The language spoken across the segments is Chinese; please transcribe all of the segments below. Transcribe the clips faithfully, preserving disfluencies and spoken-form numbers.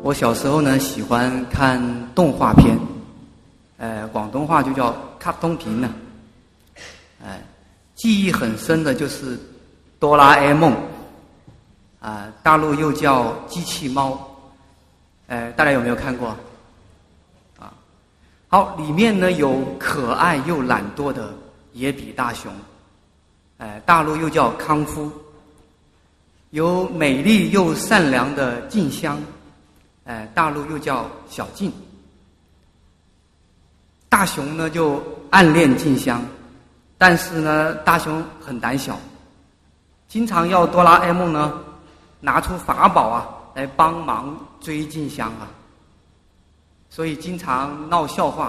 我小时候呢喜欢看动画片，呃，广东话就叫卡通片呢。呃，记忆很深的就是哆啦 A 梦，啊、呃，大陆又叫机器猫，呃，大家有没有看过？啊，好，里面呢有可爱又懒惰的野比大雄，呃，大陆又叫康夫，有美丽又善良的静香。呃，大陆又叫小静。大雄呢就暗恋静香，但是呢大雄很胆小，经常要哆啦 A 梦呢拿出法宝啊来帮忙追静香啊，所以经常闹笑话。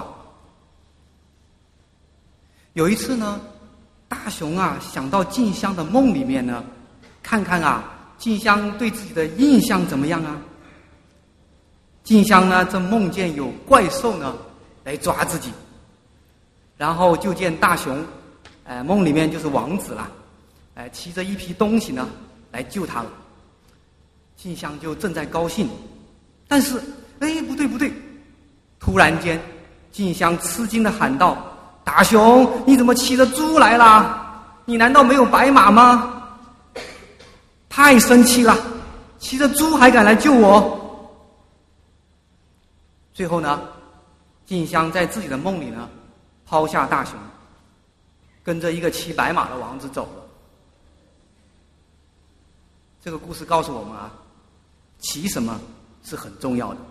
有一次呢，大雄啊想到静香的梦里面呢，看看啊静香对自己的印象怎么样啊。静香呢，正梦见有怪兽呢来抓自己，然后就见大雄，呃，梦里面就是王子啦，呃，骑着一批东西呢来救他了。静香就正在高兴，但是，哎，不对不对，突然间，静香吃惊地喊道：“大雄，你怎么骑着猪来啦？你难道没有白马吗？”太生气了，骑着猪还敢来救我？最后呢，静香在自己的梦里呢，抛下大雄，跟着一个骑白马的王子走了。这个故事告诉我们啊，骑什么是很重要的，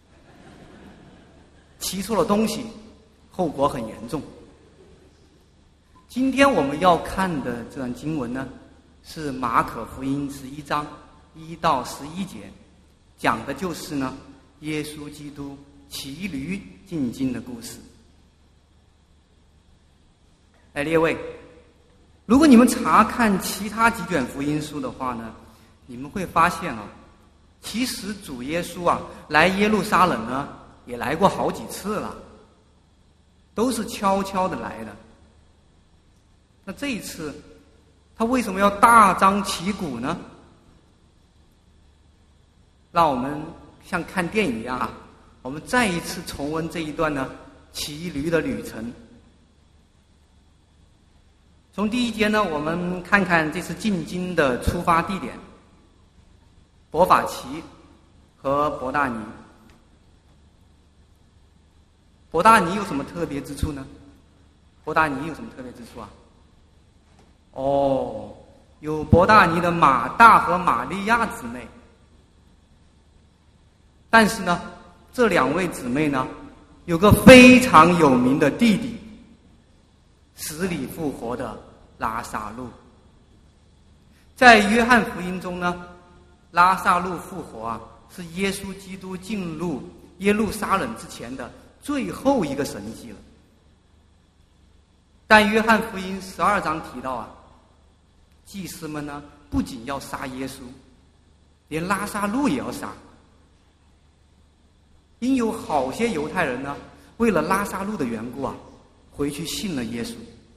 骑错了东西，后果很严重。今天我们要看的这段经文呢，是马可福音十一章一到十一节，讲的就是呢，耶稣基督骑驴进京的故事。哎，列位，如果你们查看其他几卷福音书的话呢，你们会发现啊，其实主耶稣啊来耶路撒冷呢，也来过好几次了，都是悄悄的来的。那这一次，他为什么要大张旗鼓呢？让我们像看电影一样啊，我们再一次重温这一段呢骑驴的旅程。从第一节呢，我们看看这次进京的出发地点伯法其和伯大尼。伯大尼有什么特别之处呢？伯大尼有什么特别之处啊？哦，有伯大尼的马大和玛利亚姊妹。但是呢，这两位姊妹呢，有个非常有名的弟弟，死里复活的拉撒路。在约翰福音中呢，拉撒路复活啊，是耶稣基督进入耶路撒冷之前的最后一个神迹了。但约翰福音十二章提到啊，祭司们呢不仅要杀耶稣，连拉撒路也要杀。因有好些犹太人呢，为了拉撒路的缘故啊，回去信了耶稣。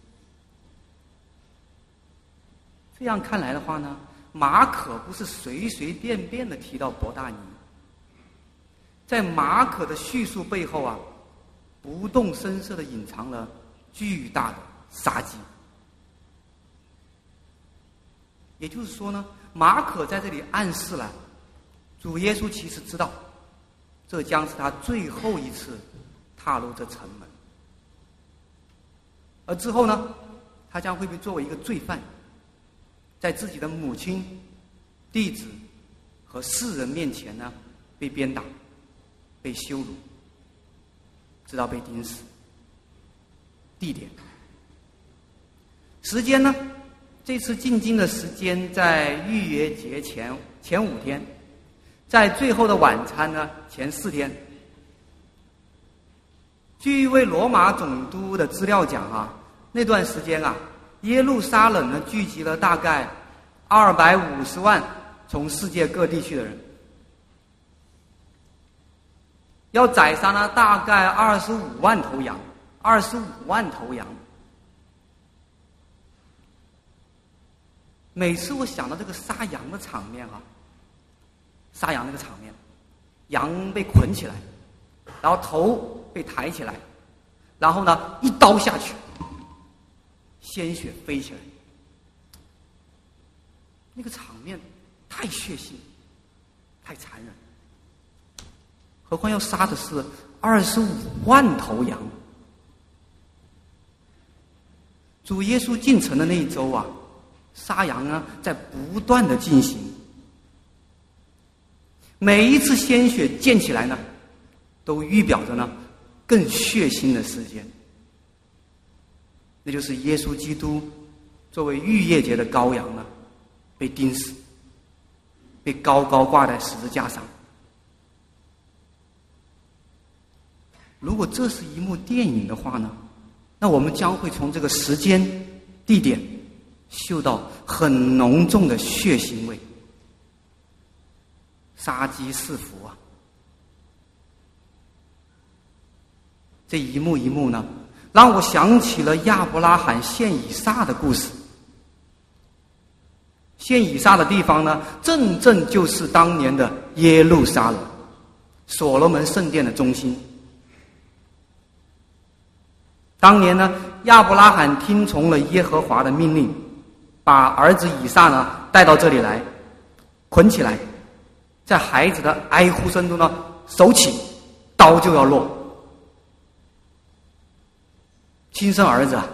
这样看来的话呢，马可不是随随便便的提到伯大尼，在马可的叙述背后啊，不动声色的隐藏了巨大的杀机。也就是说呢，马可在这里暗示了，主耶稣其实知道，这将是他最后一次踏入这城门，而之后呢，他将会被作为一个罪犯，在自己的母亲、弟子和世人面前呢，被鞭打、被羞辱，直到被钉死。地点、时间呢？这次进京的时间在逾越节前前五天。在最后的晚餐呢，前四天。据一位罗马总督的资料讲啊，那段时间啊，耶路撒冷呢聚集了大概二百五十万从世界各地去的人，要宰杀呢大概二十五万头羊，二十五万头羊。每次我想到这个杀羊的场面啊，杀羊那个场面， 羊被捆起来，然后头被抬起来，然后呢一刀下去，鲜血飞起来，那个场面太血腥，太残忍。何况要杀的是二十五万头羊。主耶稣进城的那一周啊，杀羊呢在不断的进行。每一次鲜血溅起来呢，都预表着呢更血腥的事件。那就是耶稣基督作为逾越节的羔羊呢，被钉死，被高高挂在十字架上。如果这是一幕电影的话呢，那我们将会从这个时间、地点嗅到很浓重的血腥味，杀机四伏啊！这一幕一幕呢，让我想起了亚伯拉罕献以撒的故事。献以撒的地方呢，正正就是当年的耶路撒冷，所罗门圣殿的中心。当年呢，亚伯拉罕听从了耶和华的命令，把儿子以撒呢带到这里来，捆起来，在孩子的哀呼声中呢，手起刀就要落。亲生儿子啊，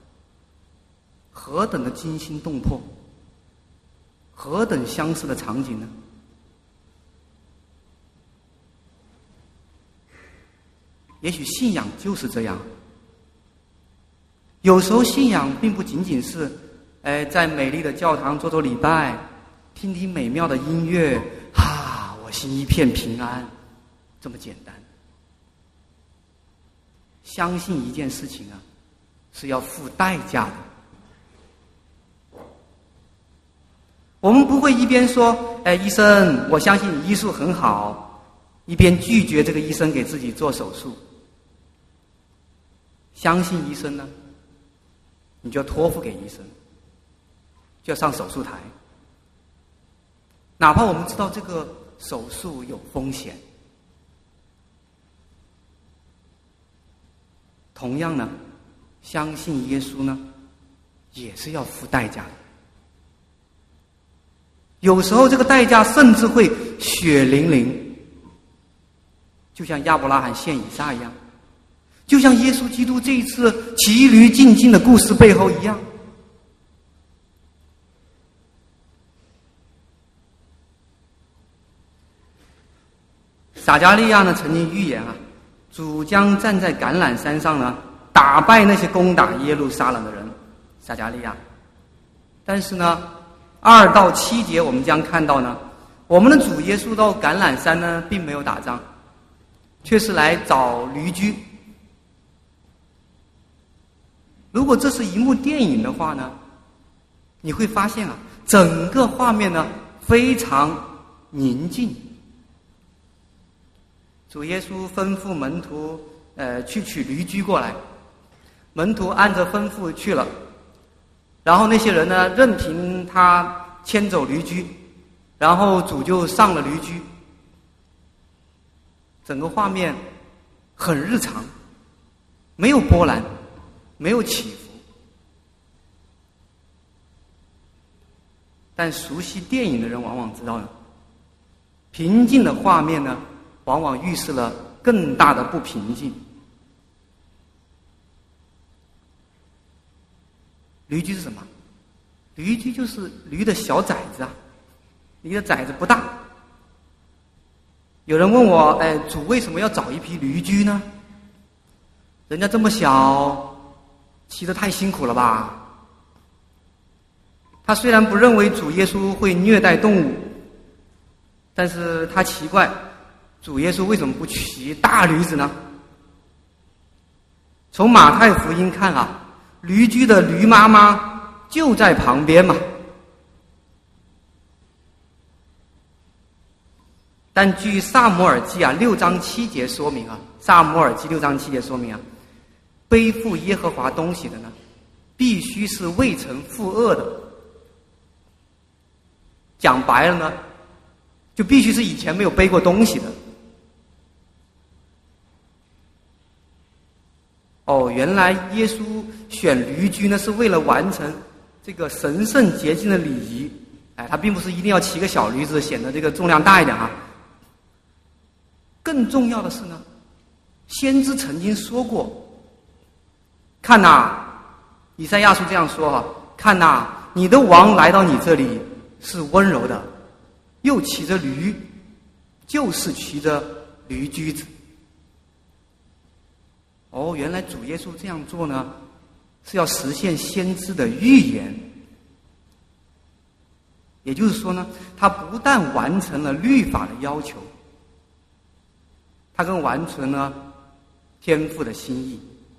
何等的惊心动魄，何等相似的场景呢？也许信仰就是这样。有时候信仰并不仅仅是，哎，在美丽的教堂做做礼拜，听听美妙的音乐，啊，我心一片平安，这么简单。相信一件事情啊，是要付代价的。我们不会一边说，哎，医生，我相信你医术很好，一边拒绝这个医生给自己做手术。相信医生呢，你就要托付给医生，就要上手术台。哪怕我们知道这个手术有风险，同样呢，相信耶稣呢，也是要付代价的。有时候这个代价甚至会血淋淋，就像亚伯拉罕献以撒一样，就像耶稣基督这一次骑驴进京的故事背后一样。撒迦利亚呢曾经预言啊，主将站在橄榄山上呢，打败那些攻打耶路撒冷的人。撒迦利亚，但是呢，二到七节我们将看到呢，我们的主耶稣到橄榄山呢，并没有打仗，却是来找驴驹。如果这是一幕电影的话呢，你会发现啊，整个画面呢非常宁静。主耶稣吩咐门徒，呃，去取驴驹过来，门徒按着吩咐去了，然后那些人呢，任凭他牵走驴驹，然后主就上了驴驹。整个画面很日常，没有波澜，没有起伏。但熟悉电影的人往往知道呢，平静的画面呢，往往预示了更大的不平静。驴驹是什么？驴驹就是驴的小崽子啊，驴的崽子不大。有人问我，哎，主为什么要找一匹驴驹呢？人家这么小，骑得太辛苦了吧？他虽然不认为主耶稣会虐待动物，但是他奇怪，主耶稣为什么不骑大驴子呢？从马太福音看啊，驴驹的驴妈妈就在旁边嘛。但据撒母耳记啊六章七节说明啊，撒母耳记六章七节说明啊，背负耶和华东西的呢，必须是未曾负恶的。讲白了呢，就必须是以前没有背过东西的， 哦，原来耶稣选驴驹呢，是为了完成这个神圣洁净的礼仪。哎，他并不是一定要骑个小驴子，显得这个重量大一点啊。更重要的是呢，先知曾经说过，看呐，以赛亚书这样说哈、啊，看呐，你的王来到你这里是温柔的，又骑着驴，就是骑着驴驹子。哦，原来主耶稣这样做呢，是要实现先知的预言。也就是说呢，他不但完成了律法的要求，他更完成了天父的心意。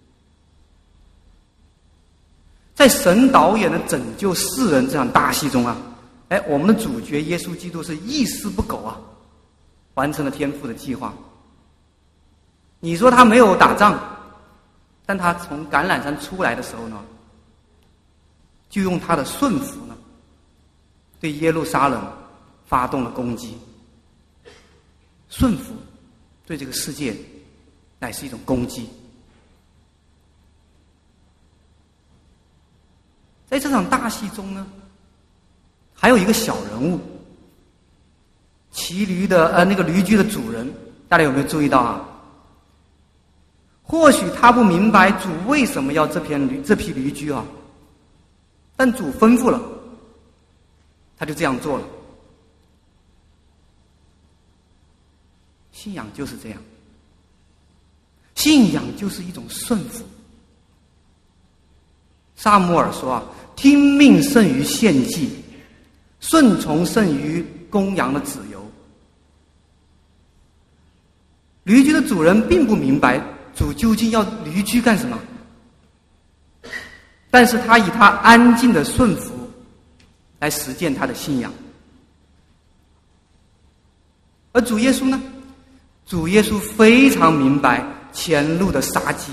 在神导演的拯救世人这场大戏中啊，哎，我们的主角耶稣基督是一丝不苟啊，完成了天父的计划。你说他没有打仗，但他从橄榄山出来的时候呢，就用他的顺服呢，对耶路撒冷发动了攻击。顺服对这个世界乃是一种攻击。在这场大戏中呢，还有一个小人物，骑驴的呃那个驴驹的主人，大家有没有注意到啊？或许他不明白主为什么要这片驴这匹驴驹啊，但主吩咐了，他就这样做了。信仰就是这样，信仰就是一种顺服。撒母耳说啊，听命胜于献祭，顺从胜于公羊的脂油。驴驹的主人并不明白主究竟要驴驹干什么，但是他以他安静的顺服来实践他的信仰。而主耶稣呢，主耶稣非常明白前路的杀机，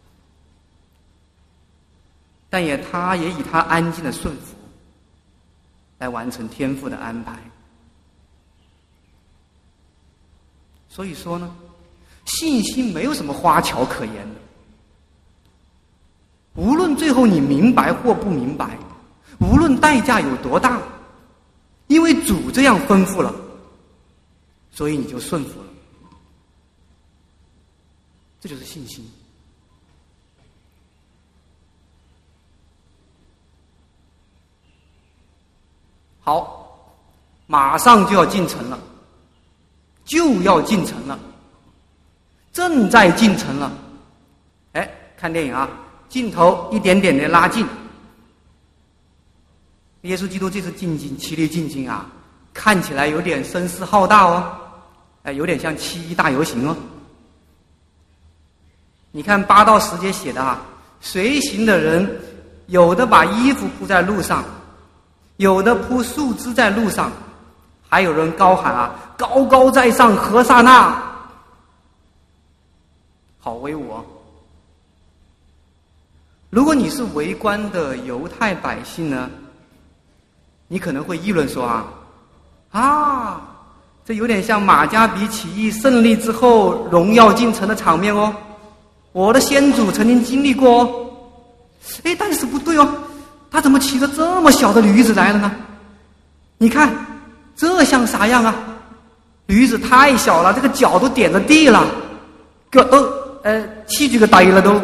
但也他也以他安静的顺服来完成天父的安排。所以说呢，信心没有什么花巧可言的，无论最后你明白或不明白，无论代价有多大，因为主这样吩咐了，所以你就顺服了。这就是信心。好，马上就要进城了，就要进城了，正在进城了。哎，看电影啊，镜头一点点的拉近。耶稣基督这次进京，骑驴进京啊，看起来有点声势浩大哦，哎，有点像七一大游行哦。你看八到十节写的啊，随行的人有的把衣服铺在路上，有的铺树枝在路上，还有人高喊啊，高高在上何撒那，好威武哦。如果你是围观的犹太百姓呢，你可能会议论说啊，啊，这有点像马加比起义胜利之后荣耀进城的场面哦，我的先祖曾经经历过哦。哎，但是不对哦，他怎么骑着这么小的驴子来了呢？你看这像啥样啊？驴子太小了，这个脚都点着地了，个呃呃气举个呆了都。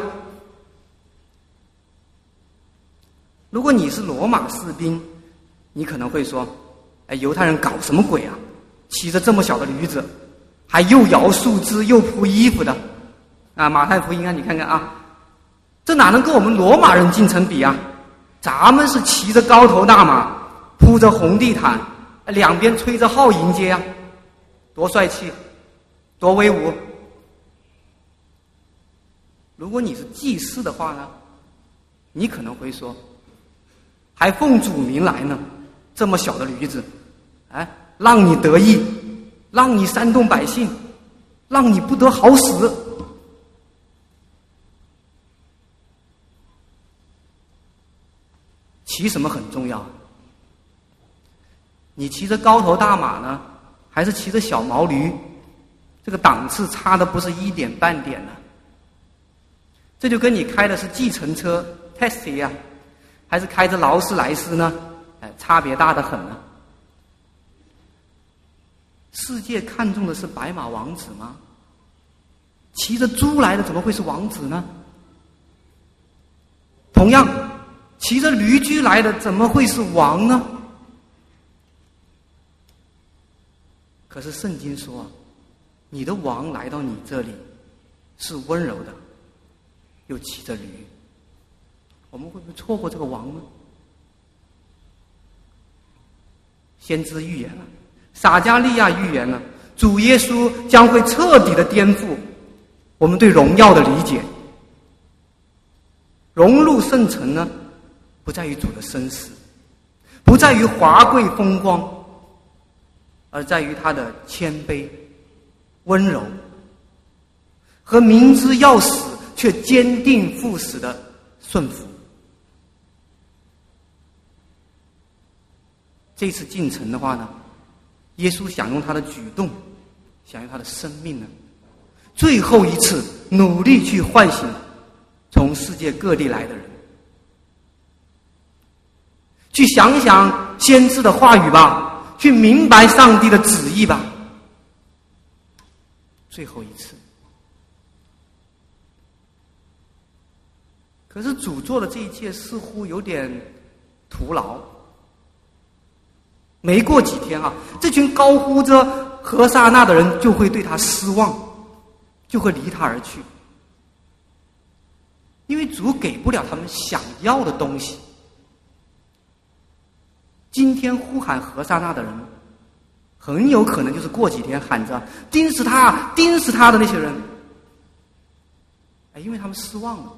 如果你是罗马士兵，你可能会说，哎，犹太人搞什么鬼啊，骑着这么小的驴子，还又摇树枝又铺衣服的啊！马太福音啊，你看看啊，这哪能跟我们罗马人进城比啊？咱们是骑着高头大马，铺着红地毯，两边吹着号迎接啊，多帅气，多威武。如果你是祭司的话呢，你可能会说，还奉主名来呢，这么小的驴子，哎，让你得意，让你煽动百姓，让你不得好死。骑什么很重要，你骑着高头大马呢，还是骑着小毛驴，这个档次差的不是一点半点的。 这就跟你开的是计程车 taxi 啊，还是开着劳斯莱斯呢？哎，差别大得很呢。世界看重的是白马王子吗？骑着猪来的怎么会是王子呢？同样，骑着驴驹来的怎么会是王呢？可是圣经说啊，你的王来到你这里是温柔的，又骑着驴。我们会不会错过这个王呢？先知预言了，撒迦利亚预言了，主耶稣将会彻底的颠覆我们对荣耀的理解。融入圣城呢，不在于主的身世，不在于华贵风光，而在于他的谦卑、温柔和明知要死却坚定赴死的顺服。这次进城的话呢，耶稣想用他的举动，想用他的生命呢，最后一次努力去唤醒从世界各地来的人，去想想先知的话语吧，去明白上帝的旨意吧。最后一次。可是主做的这一切似乎有点徒劳。没过几天啊，这群高呼着何撒那的人就会对他失望，就会离他而去。因为主给不了他们想要的东西。今天呼喊何撒那的人，很有可能就是过几天喊着钉死他钉死他的那些人。哎，因为他们失望了，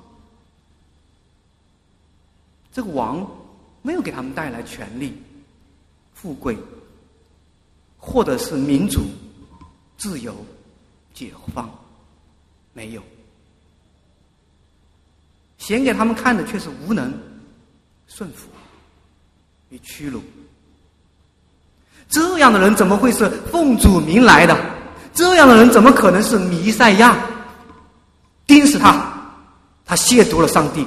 这个王没有给他们带来权力、富贵，或者是民主、自由、解放，没有。显给他们看的却是无能、顺服与屈辱。这样的人怎么会是奉主名来的？这样的人怎么可能是弥赛亚？钉死他，他亵渎了上帝。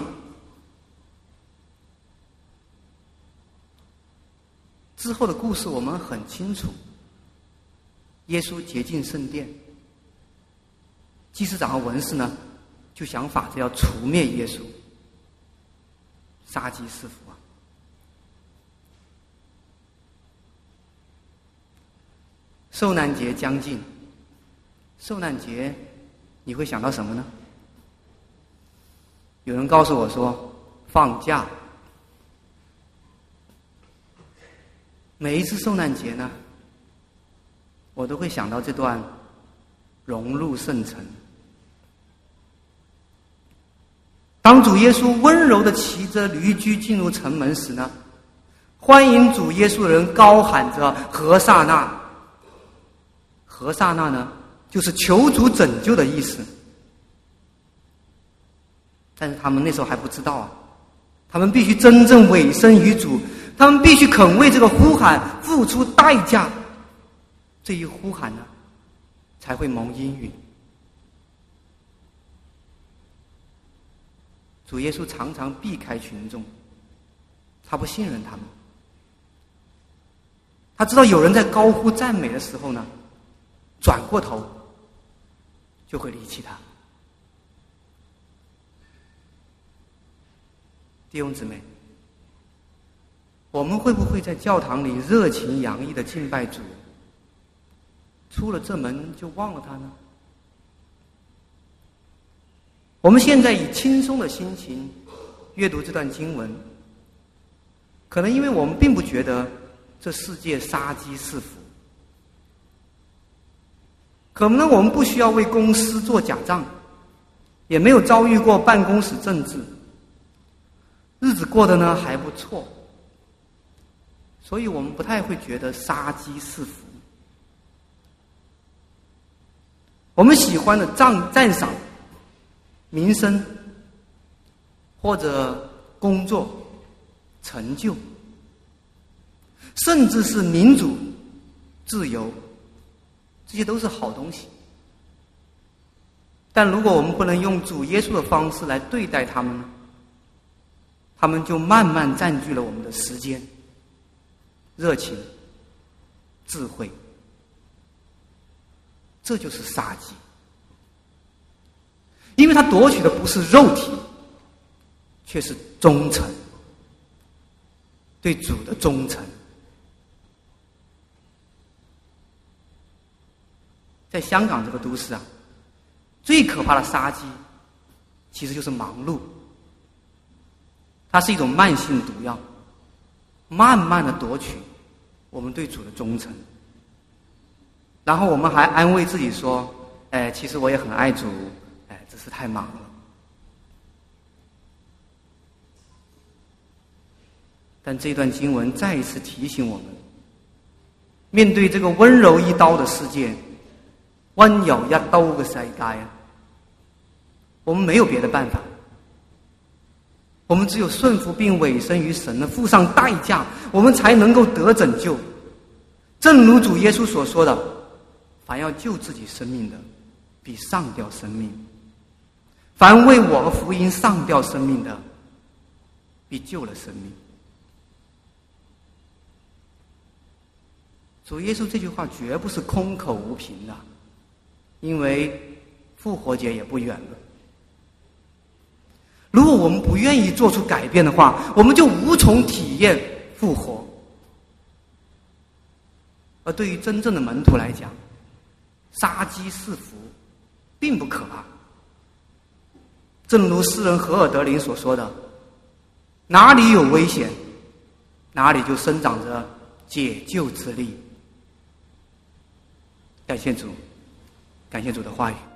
之后的故事我们很清楚，耶稣洁净圣殿，祭司长和文士呢就想法子要除灭耶稣，杀鸡弑父啊！受难节将近，受难节你会想到什么呢？有人告诉我说放假。每一次受难节呢，我都会想到这段融入圣城。当主耶稣温柔地骑着驴驹进入城门时呢，欢迎主耶稣的人高喊着何撒那。何撒那呢，就是求主拯救的意思。但是他们那时候还不知道啊，他们必须真正委身于主，他们必须肯为这个呼喊付出代价。这一呼喊呢，才会蒙应允。主耶稣常常避开群众，他不信任他们。他知道有人在高呼赞美的时候呢，转过头就会离弃他。弟兄姊妹，我们会不会在教堂里热情洋溢的敬拜主，出了这门就忘了他呢？我们现在以轻松的心情阅读这段经文，可能因为我们并不觉得这世界杀鸡弑父，可能我们不需要为公司做假账，也没有遭遇过办公室政治，日子过得呢还不错，所以我们不太会觉得杀鸡弑父。我们喜欢的赞赞赏、名声，或者工作、成就，甚至是民主、自由，这些都是好东西。 但如果我们不能用主耶稣的方式来对待他们呢？他们就慢慢占据了我们的时间、热情、智慧，这就是杀机。因为他夺取的不是肉体，却是忠诚，对主的忠诚。在香港这个都市啊，最可怕的杀机其实就是忙碌。它是一种慢性毒药，慢慢的夺取我们对主的忠诚。然后我们还安慰自己说，哎，其实我也很爱主，哎，只是太忙了。但这段经文再一次提醒我们，面对这个温柔一刀的世界，温柔一刀的世界啊，我们没有别的办法，我们只有顺服并委身于神的，付上代价，我们才能够得拯救。正如主耶稣所说的，凡要救自己生命的，必上吊生命；凡为我和福音上吊生命的，必救了生命。主耶稣这句话绝不是空口无凭的，因为复活节也不远了。如果我们不愿意做出改变的话，我们就无从体验复活。而对于真正的门徒来讲，杀机四伏并不可怕。正如诗人荷尔德林所说的，哪里有危险，哪里就生长着解救之力。感谢主，感谢主的话语。